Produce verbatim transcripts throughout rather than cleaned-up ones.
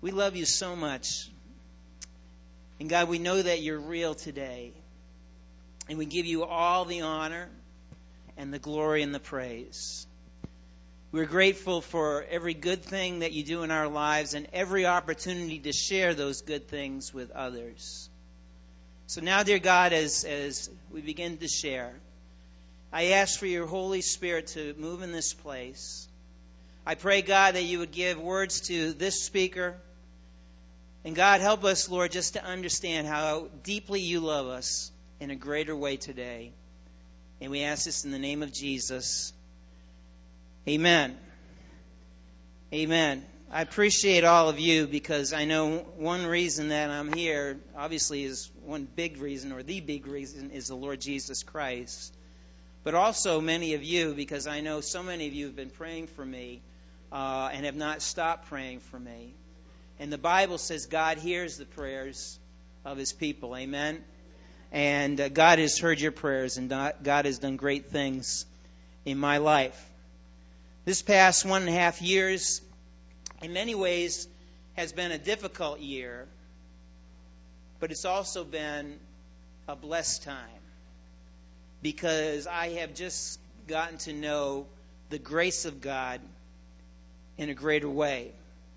we love you so much. And God, we know that you're real today. And we give you all the honor and the glory and the praise. We're grateful for every good thing that you do in our lives and every opportunity to share those good things with others. So now, dear God, as, as we begin to share, I ask for your Holy Spirit to move in this place. I pray, God, that you would give words to this speaker. And God, help us, Lord, just to understand how deeply you love us in a greater way today. And we ask this in the name of Jesus. Amen. Amen. I appreciate all of you because I know one reason that I'm here, obviously, is one big reason, or the big reason, is the Lord Jesus Christ. But also many of you, because I know so many of you have been praying for me uh, and have not stopped praying for me. And the Bible says God hears the prayers of his people. Amen. And uh, God has heard your prayers, and God has done great things in my life. This past one and a half years, in many ways, has been a difficult year, but it's also been a blessed time because I have just gotten to know the grace of God in a greater way.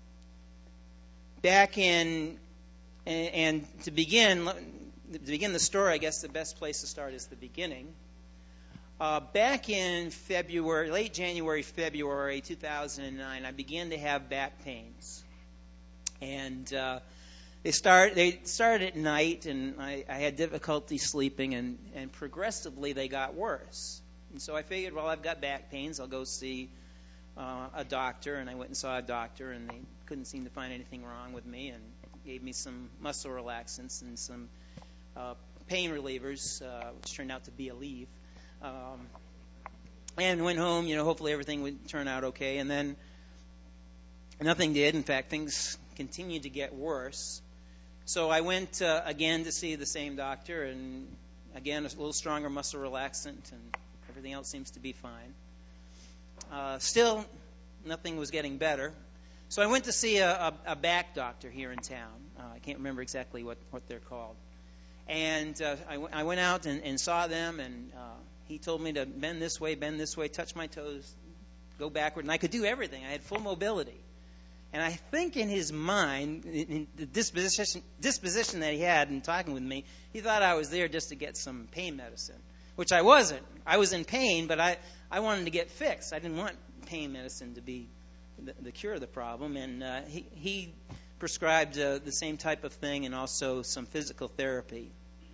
Back in, and, and to begin, to begin the story, I guess the best place to start is the beginning. Uh, back in February, late January, February two thousand nine, I began to have back pains, and uh, they start they started at night, and I, I had difficulty sleeping, and, and progressively they got worse. And so I figured, well, I've got back pains, I'll go see uh, a doctor, and I went and saw a doctor, and they couldn't seem to find anything wrong with me, and gave me some muscle relaxants and some uh, pain relievers, uh, which turned out to be Aleve. Um, and went home, you know, hopefully everything would turn out okay. And then nothing did. In fact, things continued to get worse. So I went uh, again to see the same doctor, and again, a little stronger muscle relaxant, and everything else seems to be fine. Uh, still, nothing was getting better. So I went to see a, a, a back doctor here in town. Uh, I can't remember exactly what, what they're called. And uh, I, w- I went out and, and saw them, and uh, he told me to bend this way, bend this way, touch my toes, go backward, and I could do everything. I had full mobility. And I think in his mind, in the disposition, disposition that he had in talking with me, he thought I was there just to get some pain medicine, which I wasn't. I was in pain, but I, I wanted to get fixed. I didn't want pain medicine to be the, the cure of the problem. And uh, he, he prescribed uh, the same type of thing and also some physical therapy.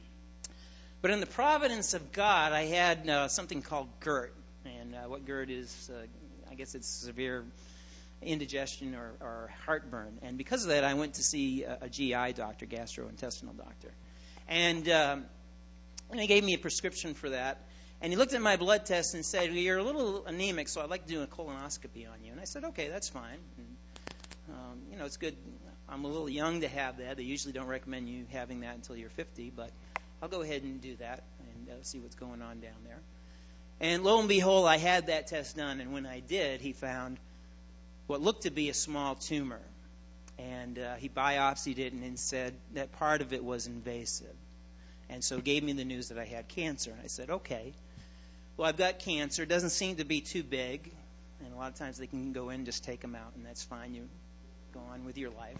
But in the providence of God, I had uh, something called GERD. And uh, what GERD is, uh, I guess it's severe indigestion or, or heartburn. And because of that, I went to see a, a G I doctor, gastrointestinal doctor. And, um, and he gave me a prescription for that. And he looked at my blood test and said, well, you're a little anemic, so I'd like to do a colonoscopy on you. And I said, okay, that's fine. And, um, you know, it's good. I'm a little young to have that. They usually don't recommend you having that until you're fifty, but I'll go ahead and do that and uh, see what's going on down there. And lo and behold, I had that test done, and when I did, he found what looked to be a small tumor. And uh, he biopsied it and said that part of it was invasive. And so gave me the news that I had cancer. And I said, okay, well, I've got cancer. It doesn't seem to be too big. And a lot of times they can go in and just take them out, and that's fine. You go on with your life.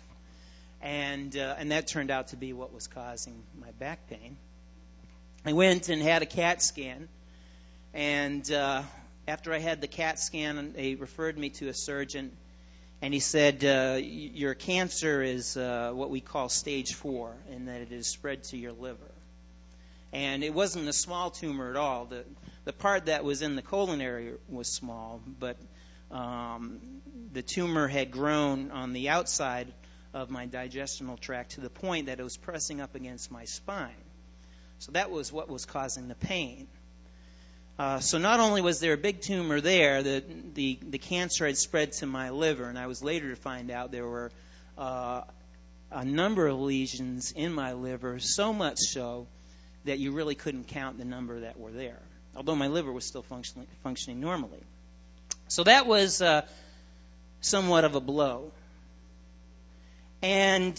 And uh, and that turned out to be what was causing my back pain. I went and had a CAT scan. And uh, after I had the CAT scan, they referred me to a surgeon. And he said, uh, your cancer is uh, what we call stage four, and that it is spread to your liver. And it wasn't a small tumor at all. The the part that was in the colon area was small, but um, the tumor had grown on the outside of my digestional tract to the point that it was pressing up against my spine. So that was what was causing the pain. Uh, so not only was there a big tumor there, the, the the cancer had spread to my liver, and I was later to find out there were uh, a number of lesions in my liver, so much so that you really couldn't count the number that were there, although my liver was still functioning, functioning normally. So that was uh, somewhat of a blow. And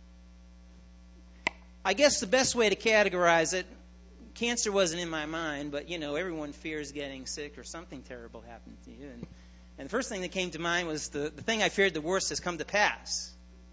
I guess the best way to categorize it, cancer wasn't in my mind, but, you know, everyone fears getting sick or something terrible happened to you. And, and the first thing that came to mind was the, the thing I feared the worst has come to pass.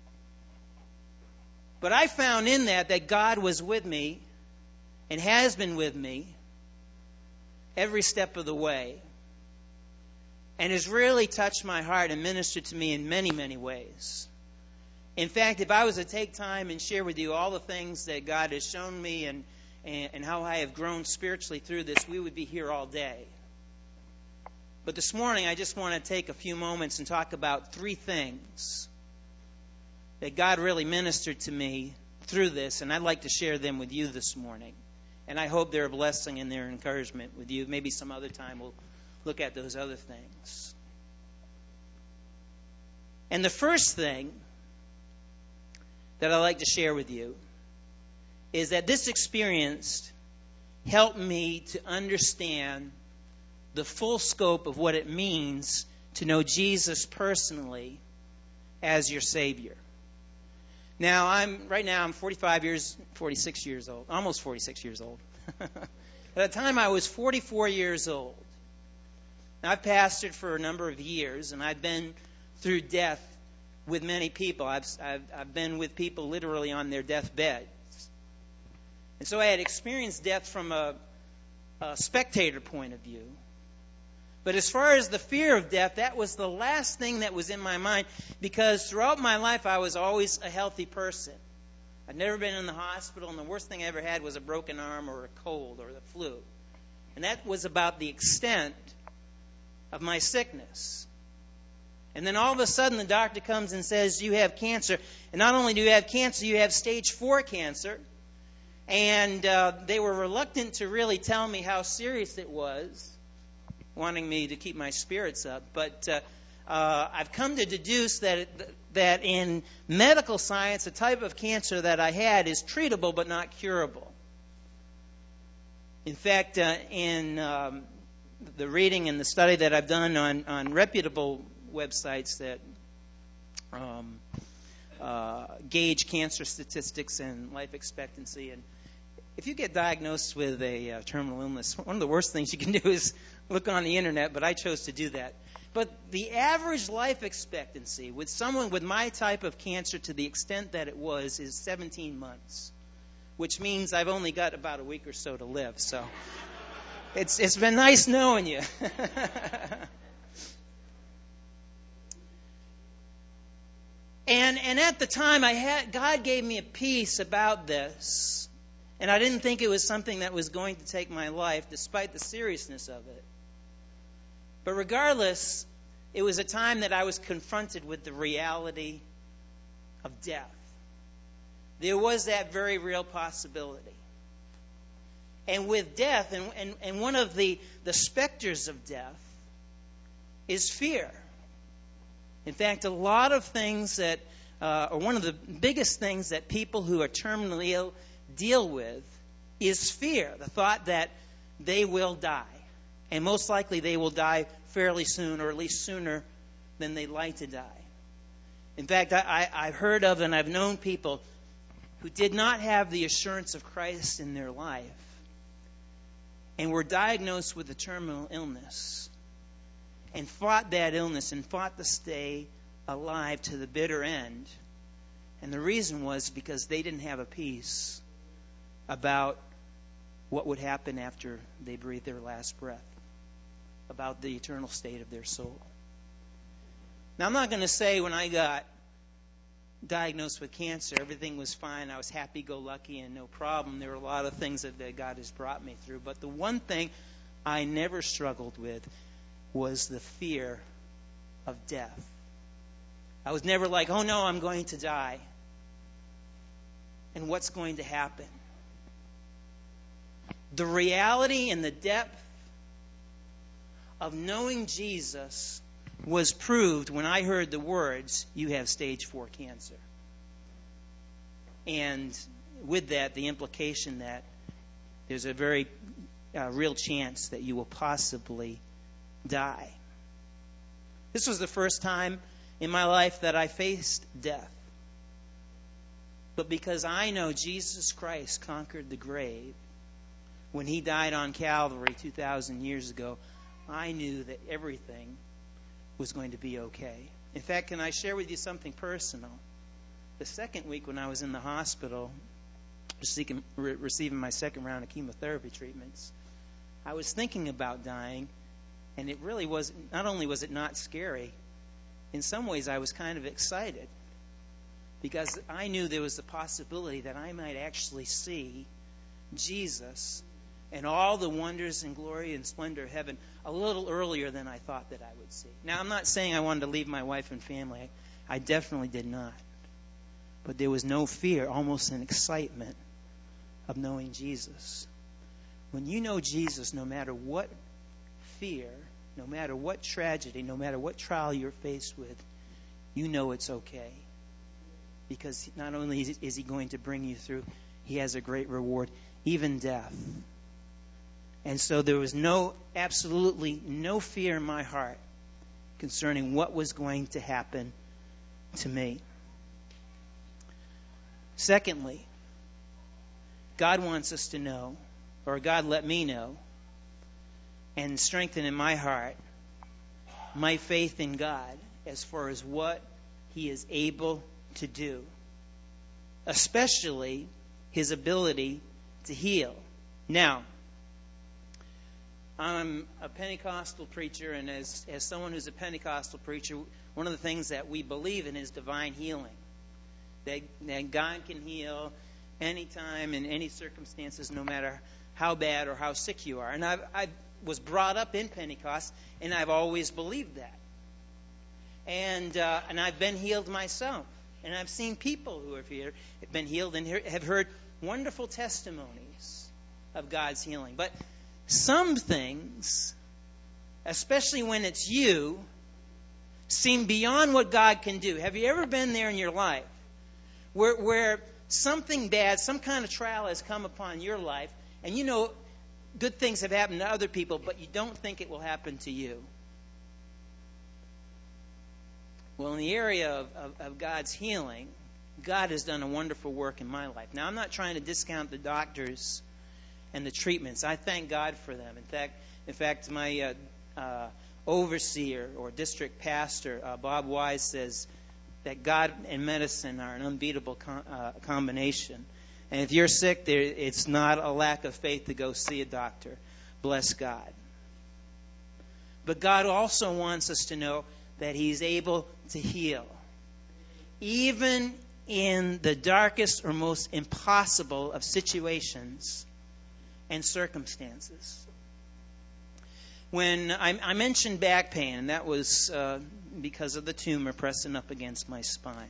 But I found in that that God was with me and has been with me every step of the way, and has really touched my heart and ministered to me in many, many ways. In fact, if I was to take time and share with you all the things that God has shown me and, and, and how I have grown spiritually through this, we would be here all day. But this morning, I just want to take a few moments and talk about three things that God really ministered to me through this, and I'd like to share them with you this morning. And I hope they're a blessing and they're encouragement with you. Maybe some other time we'll look at those other things. And the first thing that I'd like to share with you is that this experience helped me to understand the full scope of what it means to know Jesus personally as your Savior. Now, I'm right now I'm forty-five years, forty-six years old, almost forty-six years old. At the time, I was forty-four years old. Now, I've pastored for a number of years, and I've been through death with many people. I've, I've, I've been with people literally on their deathbeds. And so I had experienced death from a, a spectator point of view. But as far as the fear of death, that was the last thing that was in my mind, because throughout my life I was always a healthy person. I'd never been in the hospital, and the worst thing I ever had was a broken arm or a cold or the flu. And that was about the extent of my sickness. And then all of a sudden the doctor comes and says, you have cancer. And not only do you have cancer, you have stage four cancer. And uh, they were reluctant to really tell me how serious it was, wanting me to keep my spirits up. But uh, uh, I've come to deduce that it, that in medical science, the type of cancer that I had is treatable but not curable. In fact, uh, in um, the reading and the study that I've done on, on reputable websites that um, uh, gauge cancer statistics and life expectancy, and if you get diagnosed with a uh, terminal illness, one of the worst things you can do is look on the internet, but I chose to do that. But the average life expectancy with someone with my type of cancer, to the extent that it was, is seventeen months, which means I've only got about a week or so to live. So it's it's been nice knowing you. and and at the time, I had God gave me a peace about this. And I didn't think it was something that was going to take my life, despite the seriousness of it. But regardless, it was a time that I was confronted with the reality of death. There was that very real possibility. And with death, and, and, and one of the, the specters of death is fear. In fact, a lot of things that, uh, or one of the biggest things that people who are terminally ill deal with is fear, the thought that they will die, and most likely they will die fairly soon, or at least sooner than they'd like to die. In fact, I, I, I've heard of and I've known people who did not have the assurance of Christ in their life and were diagnosed with a terminal illness and fought that illness and fought to stay alive to the bitter end. And the reason was because they didn't have a peace about what would happen after they breathed their last breath, about the eternal state of their soul. Now, I'm not going to say when I got diagnosed with cancer, everything was fine. I was happy-go-lucky and no problem. There were a lot of things that, that God has brought me through. But the one thing I never struggled with was the fear of death. I was never like, oh no, I'm going to die. And what's going to happen? The reality and the depth of knowing Jesus was proved when I heard the words, you have stage four cancer. And with that, the implication that there's a very uh, real chance that you will possibly die. This was the first time in my life that I faced death. But because I know Jesus Christ conquered the grave when he died on Calvary two thousand years ago, I knew that everything was going to be okay. In fact, can I share with you something personal? The second week when I was in the hospital receiving my second round of chemotherapy treatments, I was thinking about dying, and it really was, not only was it not scary, in some ways I was kind of excited, because I knew there was the possibility that I might actually see Jesus and all the wonders and glory and splendor of heaven a little earlier than I thought that I would see. Now, I'm not saying I wanted to leave my wife and family. I definitely did not. But there was no fear, almost an excitement of knowing Jesus. When you know Jesus, no matter what fear, no matter what tragedy, no matter what trial you're faced with, you know it's okay. Because not only is he going to bring you through, he has a great reward, even death. And so there was no, absolutely no fear in my heart concerning what was going to happen to me. Secondly, God wants us to know, or God let me know, and strengthen in my heart my faith in God as far as what he is able to do, especially his ability to heal. Now, I'm a Pentecostal preacher, and as, as someone who's a Pentecostal preacher, one of the things that we believe in is divine healing. That, that God can heal anytime, in any circumstances, no matter how bad or how sick you are. And I've, I was brought up in Pentecost, and I've always believed that. And uh, and I've been healed myself. And I've seen people who have, here, have been healed and have heard wonderful testimonies of God's healing. But some things, especially when it's you, seem beyond what God can do. Have you ever been there in your life where, where something bad, some kind of trial has come upon your life, and you know good things have happened to other people, but you don't think it will happen to you? Well, in the area of, of, of God's healing, God has done a wonderful work in my life. Now, I'm not trying to discount the doctors and the treatments. I thank God for them. In fact, in fact, my uh, uh, overseer or district pastor, uh, Bob Wise, says that God and medicine are an unbeatable com- uh, combination. And if you're sick, there, it's not a lack of faith to go see a doctor. Bless God. But God also wants us to know that he's able to heal, even in the darkest or most impossible of situations and circumstances. When I, I mentioned back pain, and that was uh, because of the tumor pressing up against my spine.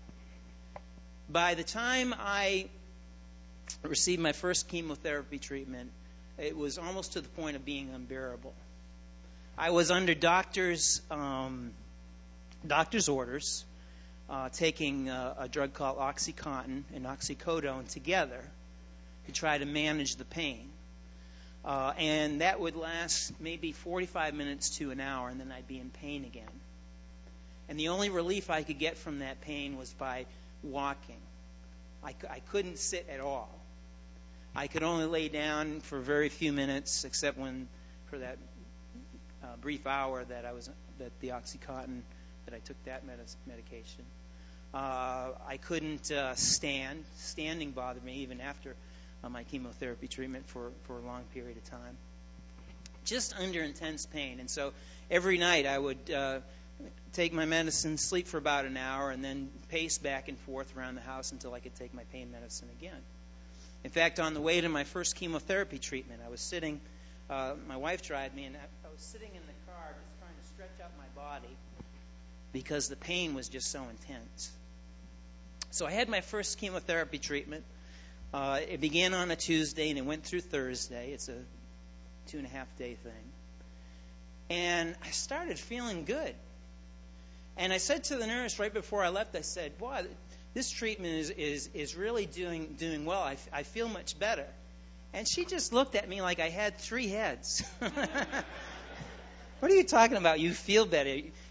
By the time I received my first chemotherapy treatment, it was almost to the point of being unbearable. I was under doctor's um, doctor's orders, uh, taking uh, a drug called OxyContin and oxycodone together to try to manage the pain. Uh, and that would last maybe forty-five minutes to an hour, and then I'd be in pain again. And the only relief I could get from that pain was by walking. I, I couldn't sit at all. I could only lay down for very few minutes, except when for that Uh, brief hour that I was that the OxyContin that I took that med- medication. Uh, I couldn't uh, stand. Standing bothered me even after uh, my chemotherapy treatment for, for a long period of time. Just under intense pain, and so every night I would uh, take my medicine, sleep for about an hour, and then pace back and forth around the house until I could take my pain medicine again. In fact, on the way to my first chemotherapy treatment, I was sitting. Uh, my wife drive me, and I, I was sitting in the car just trying to stretch out my body because the pain was just so intense. So I had my first chemotherapy treatment. Uh, it began on a Tuesday, and it went through Thursday. It's a two and a half day thing. And I started feeling good. And I said to the nurse right before I left, I said, boy, this treatment is, is, is really doing, doing well. I, I feel much better. And she just looked at me like I had three heads. What are you talking about? You feel better.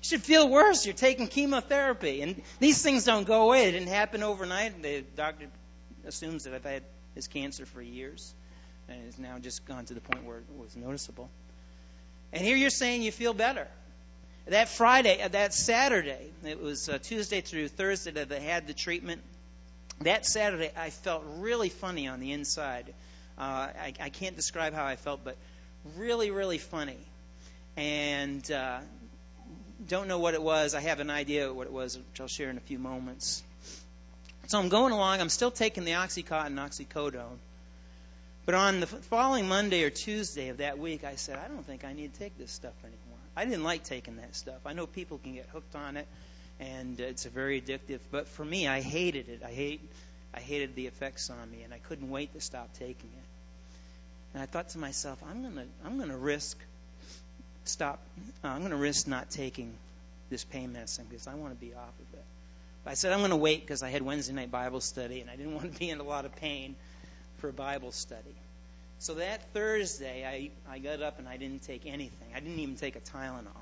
should feel worse. You're taking chemotherapy. And these things don't go away. It didn't happen overnight. The doctor assumes that I've had this cancer for years. And it's now just gone to the point where it was noticeable. And here you're saying you feel better. That Friday, that Saturday, it was uh, Tuesday through Thursday that I had the treatment. That Saturday, I felt really funny on the inside. Uh, I, I can't describe how I felt, but really, really funny. And uh, don't know what it was. I have an idea what it was, which I'll share in a few moments. So I'm going along. I'm still taking the Oxycontin, oxycodone. But on the following Monday or Tuesday of that week, I said, I don't think I need to take this stuff anymore. I didn't like taking that stuff. I know people can get hooked on it, and it's very addictive. But for me, I hated it. I hate, I hated the effects on me, and I couldn't wait to stop taking it. And I thought to myself, I'm gonna, I'm gonna risk stop. Uh, I'm gonna risk not taking this pain medicine because I want to be off of it. But I said I'm gonna wait because I had Wednesday night Bible study, and I didn't want to be in a lot of pain for Bible study. So that Thursday, I, I got up and I didn't take anything. I didn't even take a Tylenol.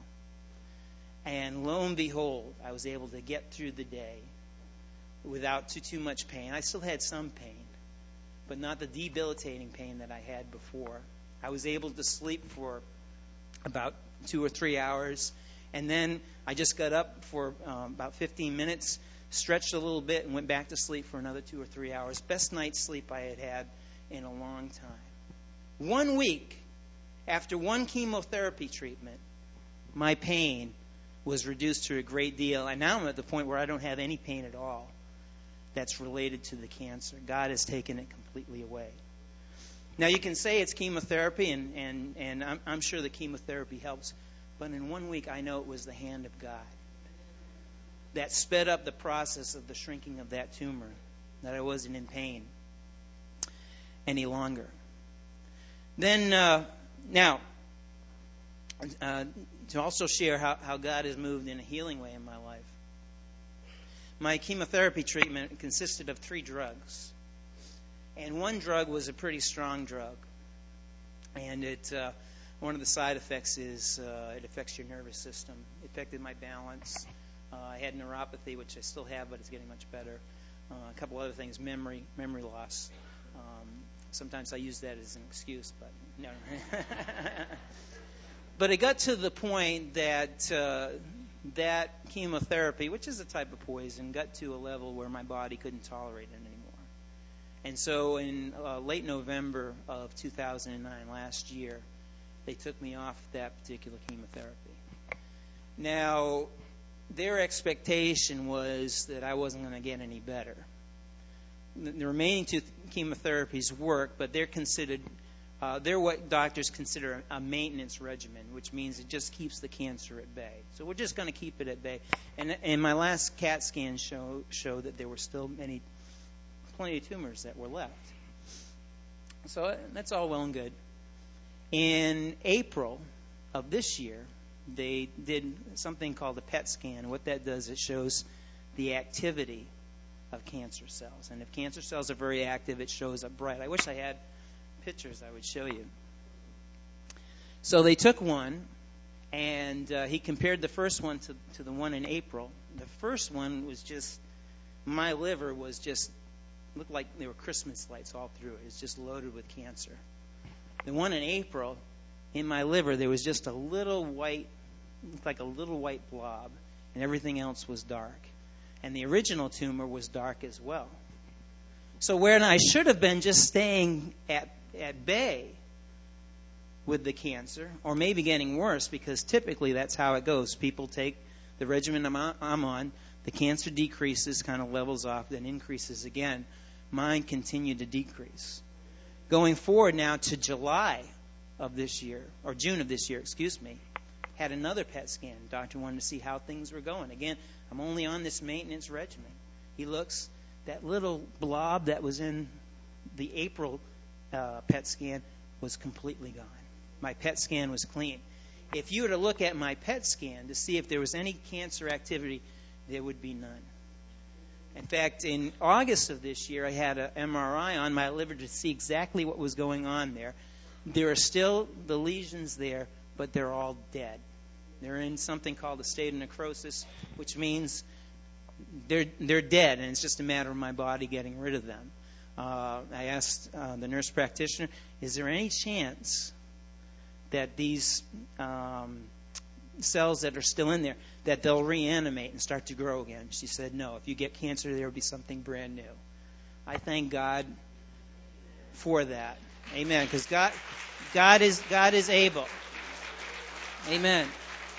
And lo and behold, I was able to get through the day without too, too much pain. I still had some pain, but not the debilitating pain that I had before. I was able to sleep for about two or three hours. And then I just got up for um, about fifteen minutes, stretched a little bit, and went back to sleep for another two or three hours. Best night's sleep I had had in a long time. One week after one chemotherapy treatment, my pain was reduced to a great deal. And now I'm at the point where I don't have any pain at all that's related to the cancer. God has taken it completely away. Now, you can say it's chemotherapy, and, and, and I'm, I'm sure the chemotherapy helps. But in one week, I know it was the hand of God that sped up the process of the shrinking of that tumor, that I wasn't in pain any longer. Then, uh, now, uh, to also share how, how God has moved in a healing way in my life. My chemotherapy treatment consisted of three drugs. And one drug was a pretty strong drug. And it uh, one of the side effects is uh, it affects your nervous system. It affected my balance. Uh, I had neuropathy, which I still have, but it's getting much better. Uh, a couple other things, memory, memory loss. Um, sometimes I use that as an excuse, but no. But it got to the point that uh, that chemotherapy, which is a type of poison, got to a level where my body couldn't tolerate it anymore. And so in uh, late November of two thousand nine, last year, they took me off that particular chemotherapy. Now, their expectation was that I wasn't going to get any better. The remaining two chemotherapies work, but they're considered, uh, they're what doctors consider a maintenance regimen, which means it just keeps the cancer at bay. So we're just going to keep it at bay. And, and my last CAT scan show showed that there were still many, plenty of tumors that were left. So that's all well and good. In April of this year, they did something called a P E T scan. What that does, it shows the activity of cancer cells. And if cancer cells are very active, it shows up bright. I wish I had pictures I would show you. So they took one, and uh, he compared the first one to, to the one in April. The first one was just, my liver was just, looked like there were Christmas lights all through it. It was just loaded with cancer. The one in April, in my liver, there was just a little white, looked like a little white blob, and everything else was dark. And the original tumor was dark as well. So where I should have been just staying at, at bay with the cancer, or maybe getting worse, because typically that's how it goes. People take the regimen I'm on, the cancer decreases, kind of levels off, then increases again. Mine continued to decrease. Going forward now to July of this year, or June of this year, excuse me, had another P E T scan. The doctor wanted to see how things were going. Again, I'm only on this maintenance regimen. He looks, that little blob that was in the April uh, P E T scan was completely gone. My P E T scan was clean. If you were to look at my P E T scan to see if there was any cancer activity, there would be none. In fact, in August of this year, I had an M R I on my liver to see exactly what was going on there. There are still the lesions there, but they're all dead. They're in something called a state of necrosis, which means they're they're dead, and it's just a matter of my body getting rid of them. Uh, I asked uh, the nurse practitioner, is there any chance that these um, cells that are still in there, that they'll reanimate and start to grow again? She said, no. If you get cancer, there will be something brand new. I thank God for that. Amen. Because God, God is God is able. Amen.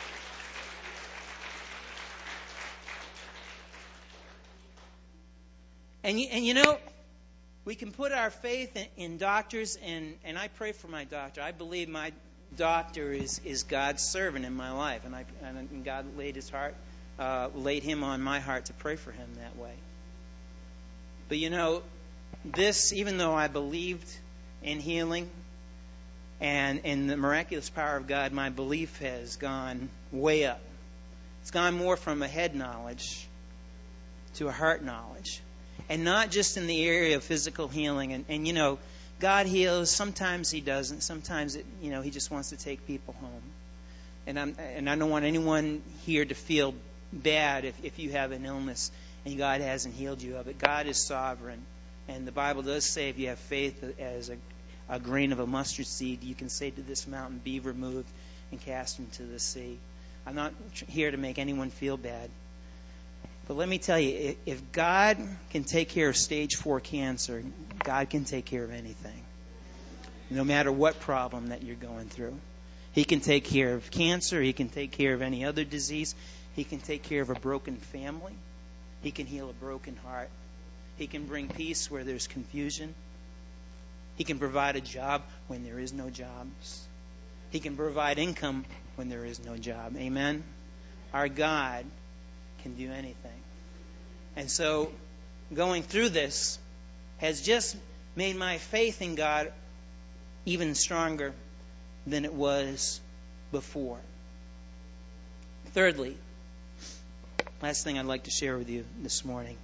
And you, and you know, we can put our faith in, in doctors, and, and I pray for my doctor. I believe my doctor is, is God's servant in my life, and I and God laid His heart, uh, laid him on my heart to pray for him that way. But you know, this, even though I believed in healing and in the miraculous power of God, my belief has gone way up. It's gone more from a head knowledge to a heart knowledge. And not just in the area of physical healing. And, and you know, God heals. Sometimes He doesn't. Sometimes, it, you know, He just wants to take people home. And, I'm, and I don't want anyone here to feel bad if, if you have an illness and God hasn't healed you of it. God is sovereign. And the Bible does say if you have faith as a, a grain of a mustard seed, you can say to this mountain, be removed and cast into the sea. I'm not here to make anyone feel bad. But let me tell you, if God can take care of stage four cancer, God can take care of anything. No matter what problem that you're going through. He can take care of cancer. He can take care of any other disease. He can take care of a broken family. He can heal a broken heart. He can bring peace where there's confusion. He can provide a job when there is no jobs. He can provide income when there is no job. Amen? Our God can do anything. And so going through this has just made my faith in God even stronger than it was before. Thirdly, last thing I'd like to share with you this morning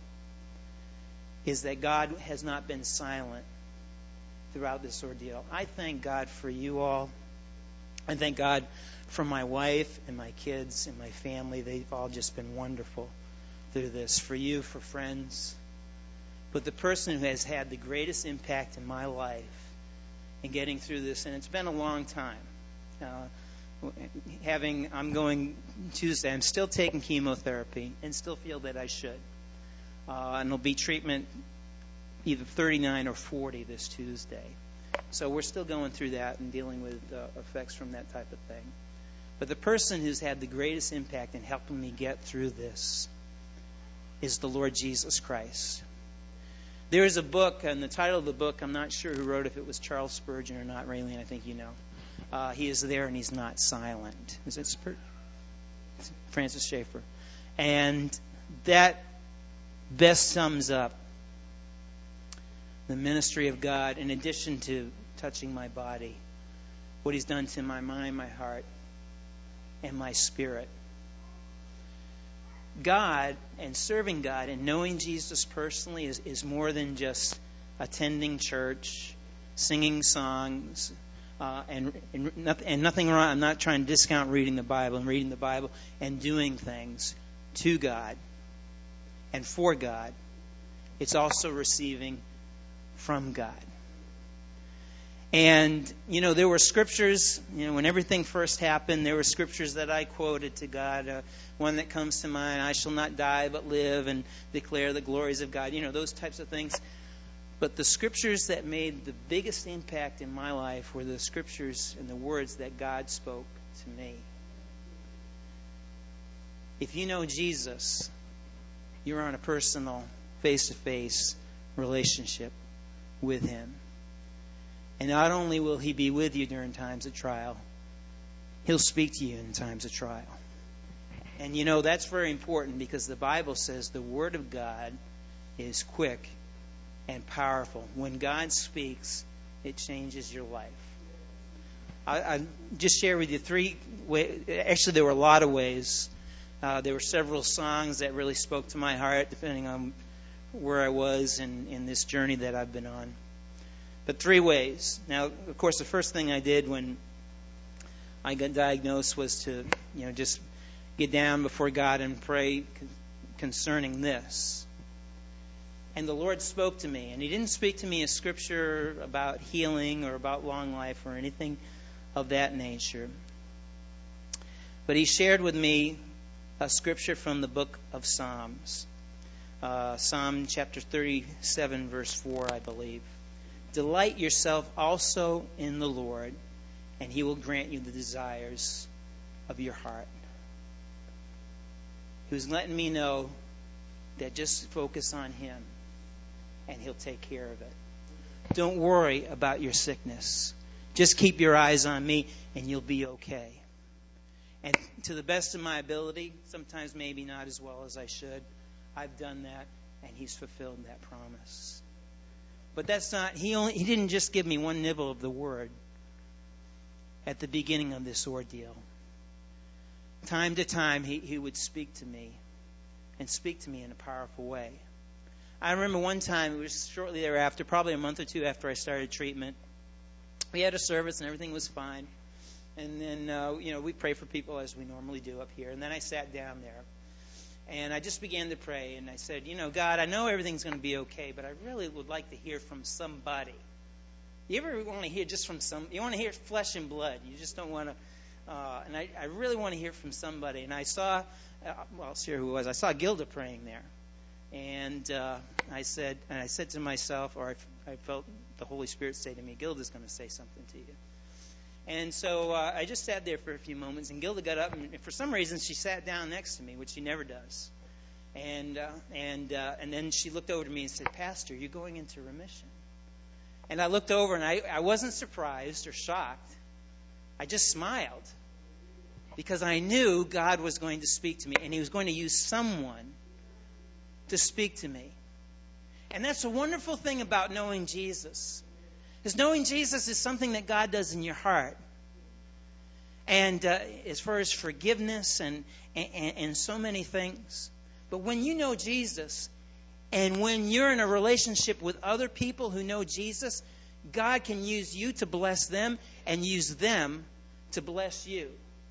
is that God has not been silent throughout this ordeal. I thank God for you all. I thank God for my wife and my kids and my family. They've all just been wonderful through this. For you, for friends. But the person who has had the greatest impact in my life in getting through this, and it's been a long time. Uh, having, I'm going Tuesday. I'm still taking chemotherapy and still feel that I should. Uh, and it'll be treatment either thirty-nine or forty this Tuesday. So we're still going through that and dealing with uh, effects from that type of thing. But the person who's had the greatest impact in helping me get through this is the Lord Jesus Christ. There is a book, and the title of the book, I'm not sure who wrote it, if it was Charles Spurgeon or not. Raylene, I think you know. Uh, he is there and he's not silent. Is it Spur- Francis Schaeffer? And that best sums up the ministry of God, in addition to touching my body, what He's done to my mind, my heart, and my spirit. God and serving God and knowing Jesus personally is, is more than just attending church, singing songs, uh, and, and, nothing, and nothing wrong. I'm not trying to discount reading the Bible and reading the Bible and doing things to God and for God. It's also receiving from God. And, you know, there were scriptures, you know, when everything first happened, there were scriptures that I quoted to God. Uh, one that comes to mind, I shall not die but live and declare the glories of God. You know, those types of things. But the scriptures that made the biggest impact in my life were the scriptures and the words that God spoke to me. If you know Jesus, you're on a personal, face-to-face relationship with Him. And not only will He be with you during times of trial, He'll speak to you in times of trial. And you know, that's very important because the Bible says the Word of God is quick and powerful. When God speaks, it changes your life. I, I just share with you three ways. Actually, there were a lot of ways. Uh, there were several songs that really spoke to my heart, depending on where I was in, in this journey that I've been on. But three ways. Now, of course, the first thing I did when I got diagnosed was to you know, just get down before God and pray concerning this. And the Lord spoke to me, and He didn't speak to me a scripture about healing or about long life or anything of that nature. But He shared with me a scripture from the book of Psalms. Uh, Psalm chapter thirty-seven, verse four, I believe. Delight yourself also in the Lord, and He will grant you the desires of your heart. He was letting me know that just focus on Him, and He'll take care of it. Don't worry about your sickness. Just keep your eyes on me, and you'll be okay. And to the best of my ability, sometimes maybe not as well as I should, I've done that, and He's fulfilled that promise. But that's not, he only he didn't just give me one nibble of the word at the beginning of this ordeal. Time to time, he, he would speak to me, and speak to me in a powerful way. I remember one time, it was shortly thereafter, probably a month or two after I started treatment. We had a service, and everything was fine. And then, uh, you know, we pray for people as we normally do up here. And then I sat down there, and I just began to pray. And I said, you know, God, I know everything's going to be okay, but I really would like to hear from somebody. You ever want to hear just from some? You want to hear flesh and blood. You just don't want to. Uh, and I, I really want to hear from somebody. And I saw, uh, well, I'll share who it was. I saw Gilda praying there. And uh, I said, and I said to myself, or I, I felt the Holy Spirit say to me, Gilda's going to say something to you. And so uh, I just sat there for a few moments, and Gilda got up, and for some reason she sat down next to me, which she never does. And uh, and uh, and then she looked over to me and said, Pastor, you're going into remission. And I looked over, and I, I wasn't surprised or shocked. I just smiled, because I knew God was going to speak to me, and He was going to use someone to speak to me. And that's a wonderful thing about knowing Jesus. Because knowing Jesus is something that God does in your heart. And uh, as far as forgiveness and, and, and so many things. But when you know Jesus, and when you're in a relationship with other people who know Jesus, God can use you to bless them and use them to bless you.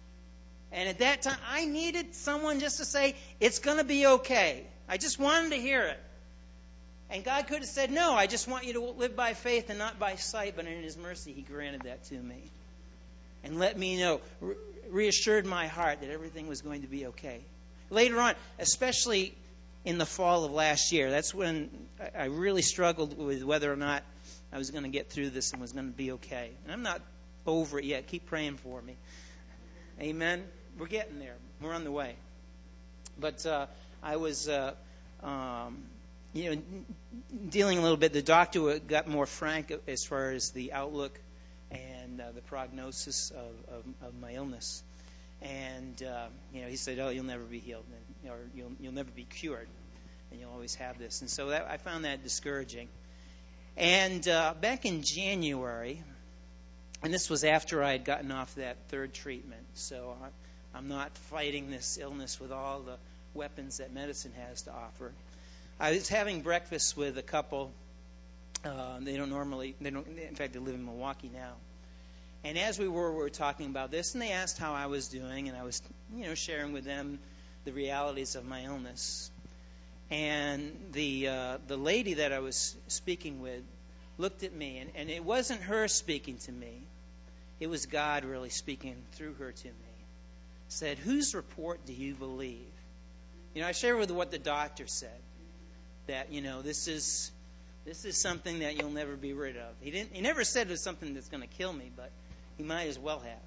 And at that time, I needed someone just to say, it's going to be okay. I just wanted to hear it. And God could have said, no, I just want you to live by faith and not by sight. But in His mercy, He granted that to me. And let me know, re- reassured my heart that everything was going to be okay. Later on, especially in the fall of last year, that's when I really struggled with whether or not I was going to get through this and was going to be okay. And I'm not over it yet. Keep praying for me. Amen. We're getting there. We're on the way. But uh, I was... Uh, um, You know, dealing a little bit, the doctor got more frank as far as the outlook and uh, the prognosis of, of, of my illness. And, uh, you know, he said, oh, you'll never be healed, and, or you'll, you'll never be cured, and you'll always have this. And so that, I found that discouraging. And uh, back in January, and this was after I had gotten off that third treatment, so I, I'm not fighting this illness with all the weapons that medicine has to offer. I was having breakfast with a couple. Uh, they don't normally, they don't. In fact, they live in Milwaukee now. And as we were, we were talking about this, and they asked how I was doing, and I was, you know, sharing with them the realities of my illness. And the uh, the lady that I was speaking with looked at me, and, and it wasn't her speaking to me; it was God really speaking through her to me. Said, "Whose report do you believe?" You know, I shared with her what the doctor said. That, you know, this is this is something that you'll never be rid of. He didn't. He never said it was something that's going to kill me, but he might as well have.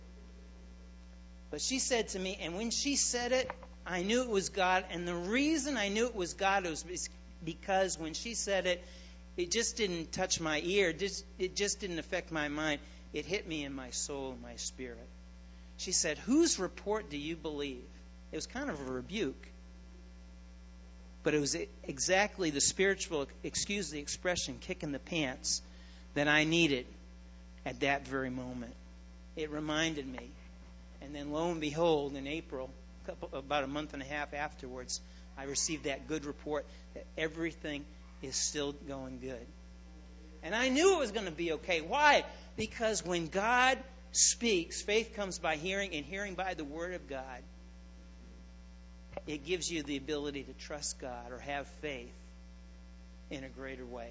But she said to me, and when she said it, I knew it was God. And the reason I knew it was God was because when she said it, it just didn't touch my ear. It just, it just didn't affect my mind. It hit me in my soul, my spirit. She said, "Whose report do you believe?" It was kind of a rebuke. But it was exactly the spiritual, excuse the expression, kick in the pants that I needed at that very moment. It reminded me. And then lo and behold, in April, a couple, about a month and a half afterwards, I received that good report that everything is still going good. And I knew it was going to be okay. Why? Because when God speaks, faith comes by hearing, and hearing by the Word of God. It gives you the ability to trust God or have faith in a greater way.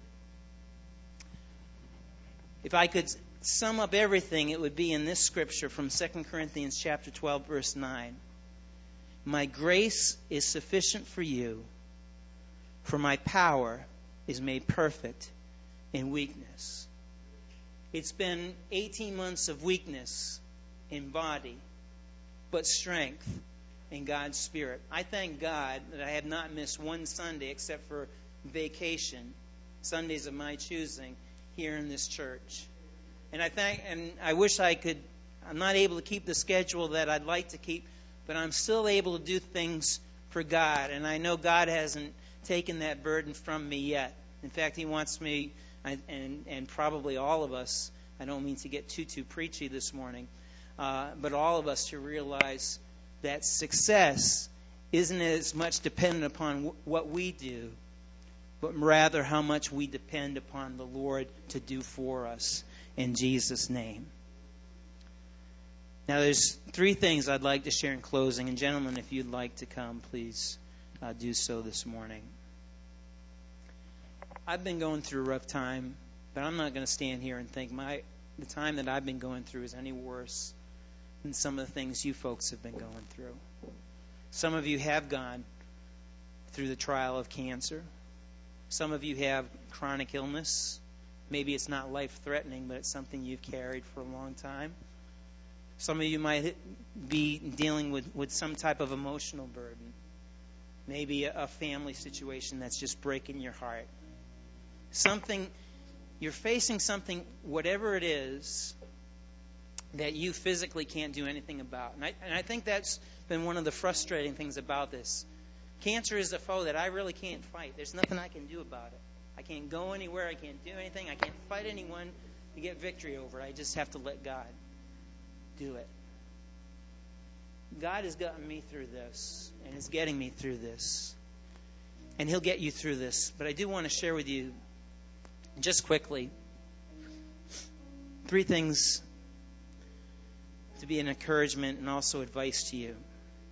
If I could sum up everything, it would be in this scripture from Second Corinthians chapter twelve, verse nine. My grace is sufficient for you, for my power is made perfect in weakness. It's been eighteen months of weakness in body, but strength in God's Spirit. I thank God that I have not missed one Sunday except for vacation, Sundays of my choosing, here in this church. And I thank, and I wish I could, I'm not able to keep the schedule that I'd like to keep, but I'm still able to do things for God. And I know God hasn't taken that burden from me yet. In fact, He wants me, and, and probably all of us, I don't mean to get too, too preachy this morning, uh, but all of us to realize that success isn't as much dependent upon w- what we do, but rather how much we depend upon the Lord to do for us in Jesus' name. Now, there's three things I'd like to share in closing. And gentlemen, if you'd like to come, please uh, do so this morning. I've been going through a rough time, but I'm not going to stand here and think my the time that I've been going through is any worse than some of the things you folks have been going through. Some of you have gone through the trial of cancer. Some of you have chronic illness. Maybe it's not life-threatening, but it's something you've carried for a long time. Some of you might be dealing with, with some type of emotional burden. Maybe a, a family situation that's just breaking your heart. Something, you're facing something, whatever it is, that you physically can't do anything about. And I, and I think that's been one of the frustrating things about this. Cancer is a foe that I really can't fight. There's nothing I can do about it. I can't go anywhere. I can't do anything. I can't fight anyone to get victory over it. I just have to let God do it. God has gotten me through this and is getting me through this. And He'll get you through this. But I do want to share with you, just quickly, three things to be an encouragement and also advice to you.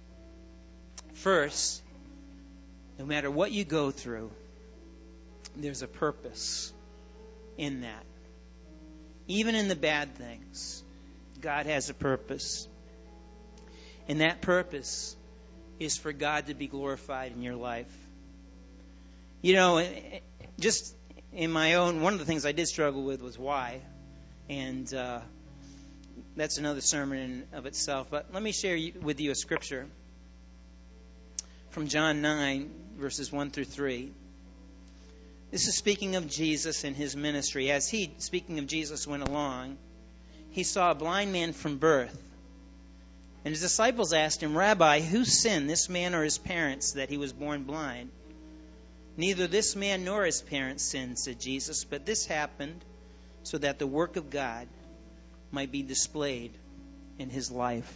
First, no matter what you go through, there's a purpose in that. Even in the bad things, God has a purpose. And that purpose is for God to be glorified in your life. You know, just in my own, one of the things I did struggle with was why. And uh, that's another sermon in of itself. But let me share with you a scripture from John nine, verses one through three. This is speaking of Jesus and His ministry. As he, speaking of Jesus, went along, he saw a blind man from birth. And His disciples asked Him, Rabbi, who sinned, this man or his parents, that he was born blind? Neither this man nor his parents sinned, said Jesus, but this happened so that the work of God might be displayed in his life.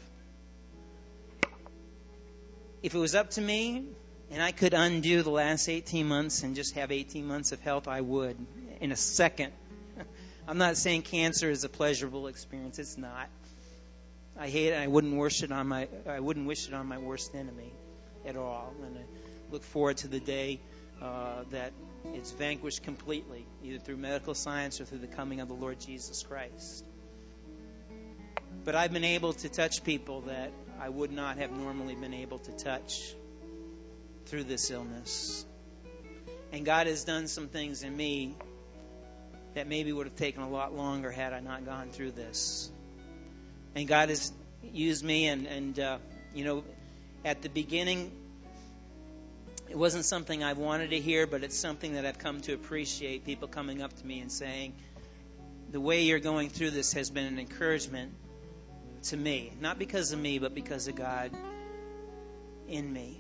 If it was up to me, and I could undo the last eighteen months and just have eighteen months of health, I would, in a second. I'm not saying cancer is a pleasurable experience. It's not. I hate it. I wouldn't wish it on my. I wouldn't wish it on my worst enemy, at all. And I look forward to the day uh, that it's vanquished completely, either through medical science or through the coming of the Lord Jesus Christ. But I've been able to touch people that I would not have normally been able to touch through this illness. And God has done some things in me that maybe would have taken a lot longer had I not gone through this. And God has used me, and, and uh, you know, at the beginning, it wasn't something I wanted to hear, but it's something that I've come to appreciate, people coming up to me and saying, the way you're going through this has been an encouragement to me. Not because of me, but because of God in me.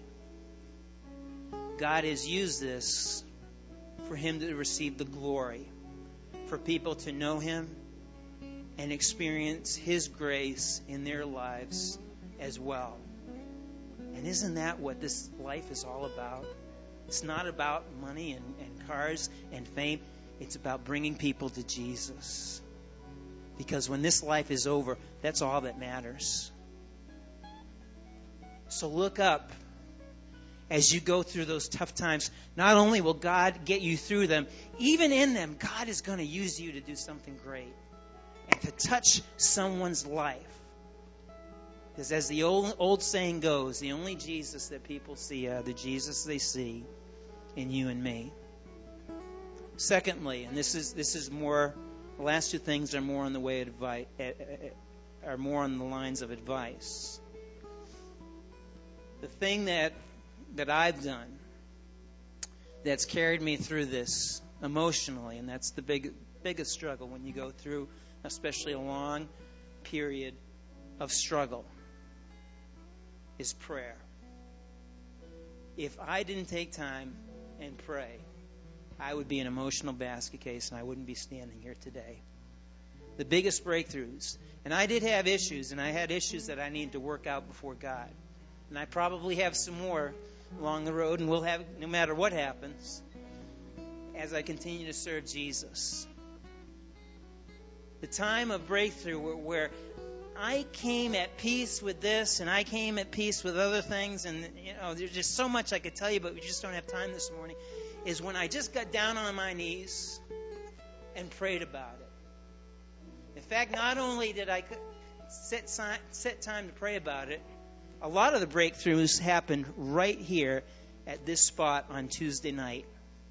God has used this for Him to receive the glory, for people to know Him and experience His grace in their lives as well. And isn't that what this life is all about? It's not about money and, and cars and fame. It's about bringing people to Jesus. Because when this life is over, that's all that matters. So look up as you go through those tough times. Not only will God get you through them, even in them, God is going to use you to do something great and to touch someone's life. Because as the old, old saying goes, the only Jesus that people see are the Jesus they see in you and me. Secondly, and this is this is more, the last two things are more on the way of advice, are more on the lines of advice. The thing that that I've done that's carried me through this emotionally, and that's the big biggest struggle when you go through, especially a long period of struggle, is prayer. If I didn't take time and pray, I would be an emotional basket case and I wouldn't be standing here today. The biggest breakthroughs, and I did have issues, and I had issues that I needed to work out before God. And I probably have some more along the road, and we'll have, no matter what happens, as I continue to serve Jesus. The time of breakthrough where, where I came at peace with this, and I came at peace with other things, and you know, there's just so much I could tell you, but we just don't have time this morning, is when I just got down on my knees and prayed about it. In fact, not only did I set, set time to pray about it, a lot of the breakthroughs happened right here at this spot on Tuesday night.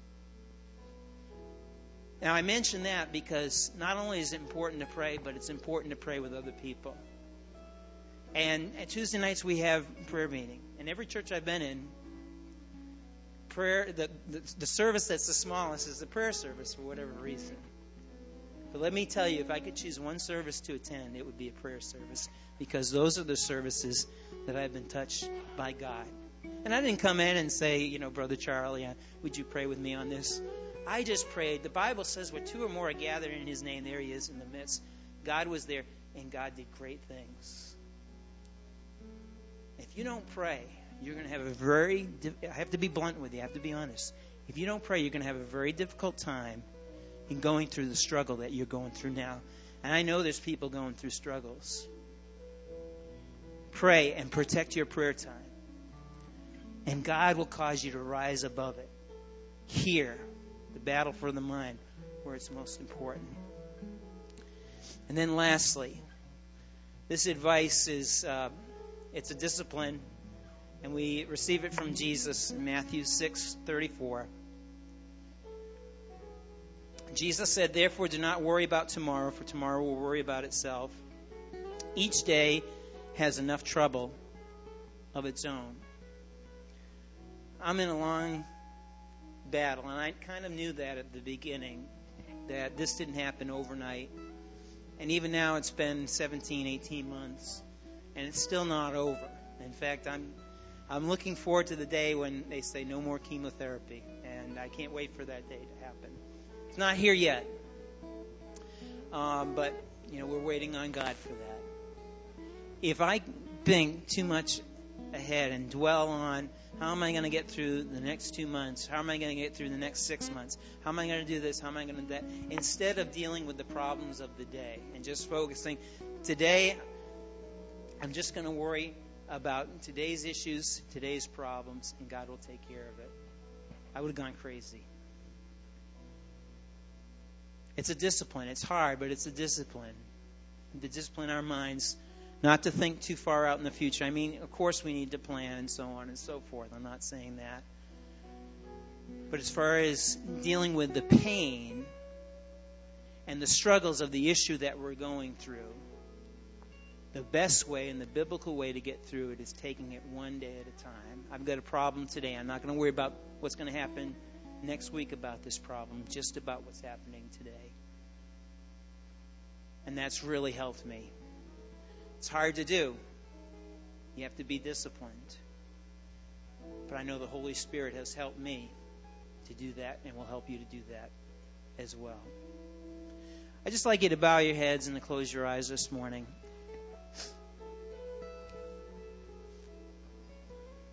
Now, I mention that because not only is it important to pray, but it's important to pray with other people. And at Tuesday nights, we have prayer meeting. And every church I've been in, prayer, the, the, the service that's the smallest is the prayer service for whatever reason. But let me tell you, if I could choose one service to attend, it would be a prayer service, because those are the services that I've been touched by God. And I didn't come in and say, you know, Brother Charlie, would you pray with me on this? I just prayed. The Bible says where two or more are gathered in His name, there He is in the midst. God was there, and God did great things. If you don't pray, you're going to have a very, I have to be blunt with you, I have to be honest. If you don't pray, you're going to have a very difficult time in going through the struggle that you're going through now. And I know there's people going through struggles. Pray and protect your prayer time. And God will cause you to rise above it. Here, the battle for the mind, where it's most important. And then lastly, this advice is, uh, it's a discipline, and we receive it from Jesus in Matthew six thirty-four. Jesus said, "Therefore do not worry about tomorrow, for tomorrow will worry about itself. Each day has enough trouble of its own." I'm in a long battle, and I kind of knew that at the beginning, that this didn't happen overnight. And even now it's been seventeen, eighteen months, and it's still not over. In fact, I'm I'm looking forward to the day when they say no more chemotherapy, and I can't wait for that day to happen. It's not here yet, um, but you know, we're waiting on God for that. If I think too much ahead and dwell on how am I going to get through the next two months, how am I going to get through the next six months, how am I going to do this, how am I going to do that, instead of dealing with the problems of the day and just focusing, today I'm just going to worry about today's issues, today's problems, and God will take care of it, I would have gone crazy. It's a discipline. It's hard, but it's a discipline. To discipline our minds not to think too far out in the future. I mean, of course we need to plan and so on and so forth. I'm not saying that. But as far as dealing with the pain and the struggles of the issue that we're going through, the best way and the biblical way to get through it is taking it one day at a time. I've got a problem today. I'm not going to worry about what's going to happen next week about this problem, just about what's happening today. And that's really helped me. It's hard to do. You have to be disciplined. But I know the Holy Spirit has helped me to do that and will help you to do that as well. I'd just like you to bow your heads and to close your eyes this morning.